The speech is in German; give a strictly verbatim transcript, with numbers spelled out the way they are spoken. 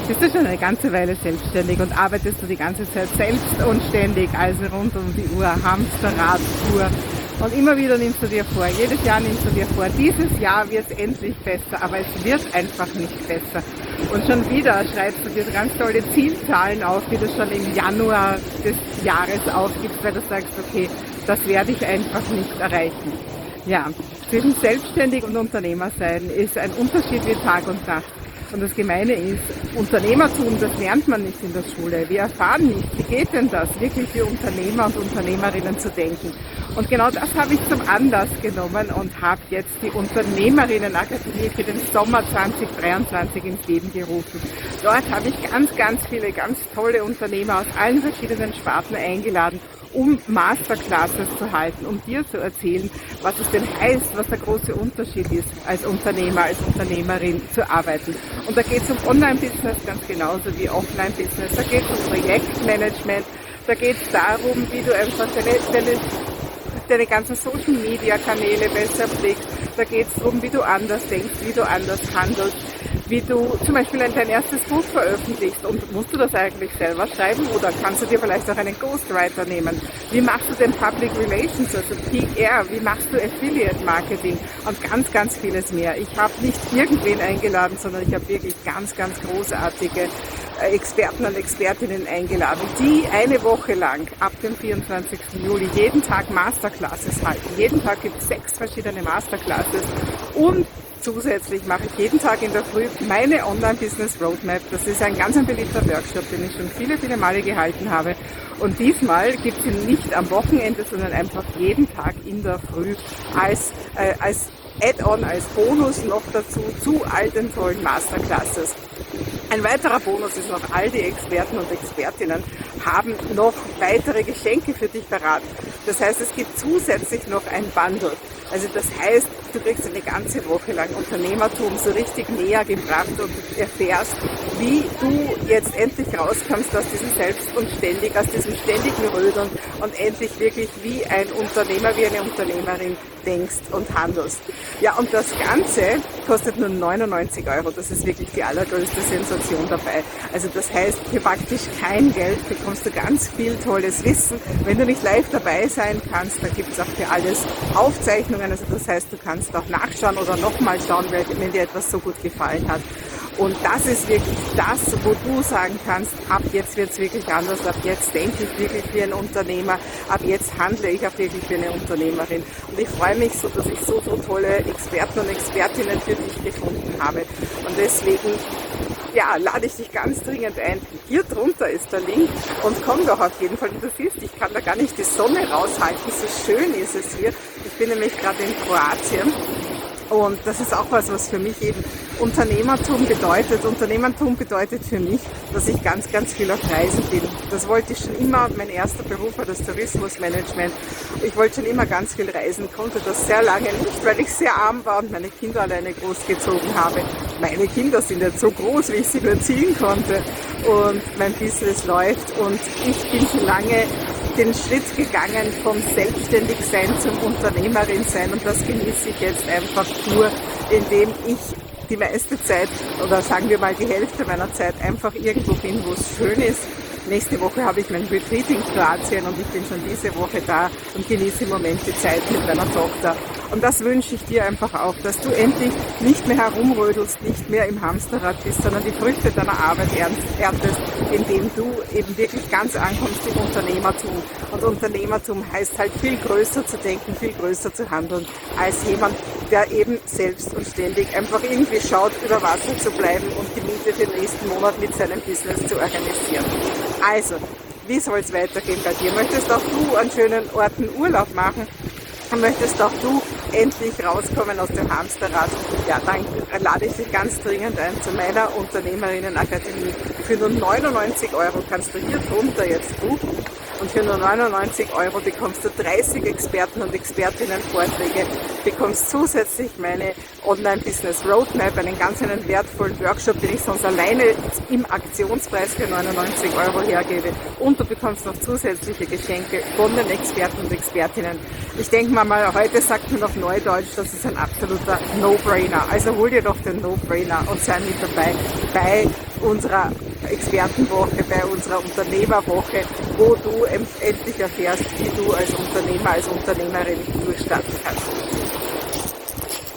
Bist du schon eine ganze Weile selbstständig und arbeitest du die ganze Zeit selbst und ständig, also rund um die Uhr, Hamsterrad-Tour. Und immer wieder nimmst du dir vor, jedes Jahr nimmst du dir vor, dieses Jahr wird es endlich besser, aber es wird einfach nicht besser. Und schon wieder schreibst du dir ganz tolle Zielzahlen auf, die du schon im Januar des Jahres aufgibst, weil du sagst, okay, das werde ich einfach nicht erreichen. Ja, zwischen selbstständig und Unternehmer sein ist ein Unterschied wie Tag und Nacht. Und das Gemeine ist, Unternehmertum, das lernt man nicht in der Schule. Wir erfahren nicht, wie geht denn das, wirklich für Unternehmer und Unternehmerinnen zu denken. Und genau das habe ich zum Anlass genommen und habe jetzt die Unternehmerinnenakademie für den Sommer zwanzig dreiundzwanzig ins Leben gerufen. Dort habe ich ganz, ganz viele ganz tolle Unternehmer aus allen verschiedenen Sparten eingeladen, um Masterclasses zu halten, um dir zu erzählen, was es denn heißt, was der große Unterschied ist, als Unternehmer, als Unternehmerin zu arbeiten. Und da geht es um Online-Business ganz genauso wie Offline-Business. Da geht es um Projektmanagement, da geht es darum, wie du einfach deine, deine, deine ganzen Social-Media-Kanäle besser pflegst. Da geht es darum, wie du anders denkst, wie du anders handelst, wie du zum Beispiel dein erstes Buch veröffentlichst. Und musst du das eigentlich selber schreiben oder kannst du dir vielleicht auch einen Ghostwriter nehmen? Wie machst du denn Public Relations, also P R? Wie machst du Affiliate Marketing? Und ganz, ganz vieles mehr. Ich habe nicht irgendwen eingeladen, sondern ich habe wirklich ganz, ganz großartige Experten und Expertinnen eingeladen, die eine Woche lang ab dem vierundzwanzigsten Juli jeden Tag Masterclasses halten. Jeden Tag gibt es sechs verschiedene Masterclasses und zusätzlich mache ich jeden Tag in der Früh meine Online-Business-Roadmap. Das ist ein ganz ein beliebter Workshop, den ich schon viele, viele Male gehalten habe. Und diesmal gibt es ihn nicht am Wochenende, sondern einfach jeden Tag in der Früh als, äh, als Add-on, als Bonus noch dazu zu all den tollen Masterclasses. Ein weiterer Bonus ist noch, all die Experten und Expertinnen haben noch weitere Geschenke für dich verraten. Das heißt, es gibt zusätzlich noch ein Bundle. Also das heißt, du kriegst eine ganze Woche lang Unternehmertum so richtig näher gebracht und erfährst, wie du jetzt endlich rauskommst aus diesem Selbst und ständig, aus diesem ständigen Rödeln und endlich wirklich wie ein Unternehmer, wie eine Unternehmerin denkst und handelst. Ja, und das Ganze kostet nur neunundneunzig Euro. Das ist wirklich die allergrößte Sensation dabei. Also das heißt, für praktisch kein Geld bekommst du ganz viel tolles Wissen. Wenn du nicht live dabei sein kannst, dann gibt es auch für alles Aufzeichnungen. Also das heißt, du kannst auch nachschauen oder nochmal schauen, wenn dir etwas so gut gefallen hat. Und das ist wirklich das, wo du sagen kannst, ab jetzt wird es wirklich anders, ab jetzt denke ich wirklich wie ein Unternehmer, ab jetzt handle ich auch wirklich wie eine Unternehmerin. Und ich freue mich so, dass ich so, so tolle Experten und Expertinnen für dich gefunden habe. Und deswegen, ja, lade ich dich ganz dringend ein. Hier drunter ist der Link und komm doch auf jeden Fall. Du siehst, ich kann da gar nicht die Sonne raushalten, so schön ist es hier. Ich bin nämlich gerade in Kroatien. Und das ist auch was, was für mich eben Unternehmertum bedeutet. Unternehmertum bedeutet für mich, dass ich ganz, ganz viel auf Reisen bin. Das wollte ich schon immer. Mein erster Beruf war das Tourismusmanagement. Ich wollte schon immer ganz viel reisen, konnte das sehr lange nicht, weil ich sehr arm war und meine Kinder alleine großgezogen habe. Meine Kinder sind jetzt so groß, wie ich sie nur ziehen konnte. Und mein Business läuft und ich bin schon lange den Schritt gegangen vom Selbstständigsein zum Unternehmerin-Sein und das genieße ich jetzt einfach nur, indem ich die meiste Zeit oder sagen wir mal die Hälfte meiner Zeit einfach irgendwo bin, wo es schön ist. Nächste Woche habe ich mein Retreat in Kroatien und ich bin schon diese Woche da und genieße im Moment die Zeit mit meiner Tochter. Und das wünsche ich dir einfach auch, dass du endlich nicht mehr herumrödelst, nicht mehr im Hamsterrad bist, sondern die Früchte deiner Arbeit erntest, indem du eben wirklich ganz ankommst im Unternehmertum. Und Unternehmertum heißt halt viel größer zu denken, viel größer zu handeln, als jemand, der eben selbst und ständig einfach irgendwie schaut, über Wasser zu bleiben und die Miete für den nächsten Monat mit seinem Business zu organisieren. Also, wie soll es weitergehen bei dir? Möchtest auch du an schönen Orten Urlaub machen? Möchtest auch du endlich rauskommen aus dem Hamsterrad? Ja, dann lade ich dich ganz dringend ein zu meiner Unternehmerinnenakademie. Für nur neunundneunzig Euro kannst du hier drunter jetzt buchen. Und für nur neunundneunzig Euro bekommst du dreißig Experten und Expertinnen Vorträge, bekommst zusätzlich meine Online-Business-Roadmap, einen ganz einen wertvollen Workshop, den ich sonst alleine im Aktionspreis für neunundneunzig Euro hergebe. Und du bekommst noch zusätzliche Geschenke von den Experten und Expertinnen. Ich denke mal, heute sagt man auf Neudeutsch, das ist ein absoluter No-Brainer. Also hol dir doch den No-Brainer und sei mit dabei bei unserer Expertenwoche, bei unserer Unternehmerwoche, wo du endlich erfährst, wie du als Unternehmer, als Unternehmerin durchstarten kannst.